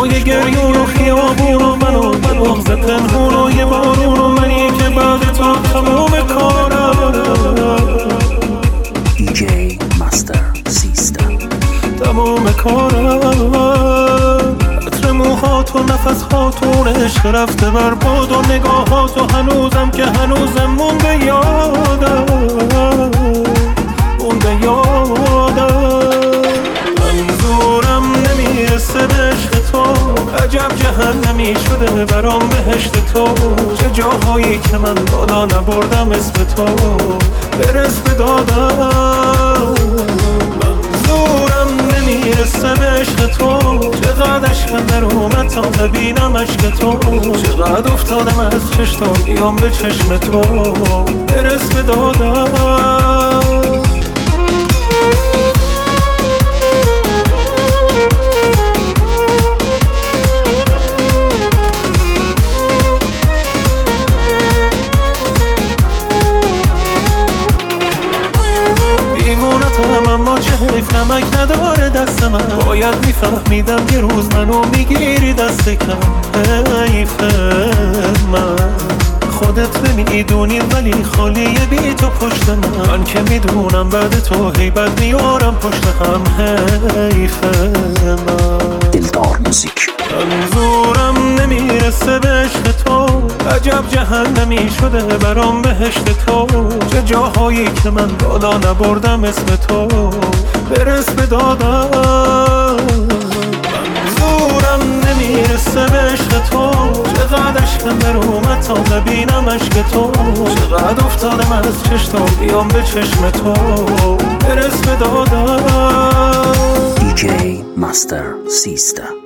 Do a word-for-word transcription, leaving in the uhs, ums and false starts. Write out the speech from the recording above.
چشمای گریون و خیابون و من و بغض پنهون و یه بارون و منی که بعد تو تموم کارم. دی جی مستر سیستم تموم کارم. عطر موهات و نفسهات و عشق رفته بر باد و نگاهات و هنوزم که هنوزم مونده یادم، مونده یادم. منظورم نمیرسه به عشق تو، عجب جهنمی شده برام بهشت تو. چه جاهایی که من بالا نبردم اسم تو، برس به دادم. منظورم نمیرسه به عشق تو، چقدر عشقم در اومد تا ببینم عشق تو. چقدر افتادم از چشم بیام به چشم تو، برس به دادم. اما چه حیف نمک نداره دست من، باید میفهمیدم یه روز منو میگیری دست کم. حیف من خودت نمیدونی ولی خالیه بی تو پشت من. من که میدونم بعد تو هیبت میارم پشت هم. حیف من دلدار موزیک. منظورم نمیرسه به عشق تو، عجب جهنمی شده برام بهشت تو. چه جاهایی که من بالا نبردم اسم تو، برس به دادم. منظورم نمیرسه به عشق تو، چقدر عشقم در اومد تا ببینم عشق تو. چقدر افتادم از چشم بیام به چشم تو، برس به دادم. دی جی مستر سیستم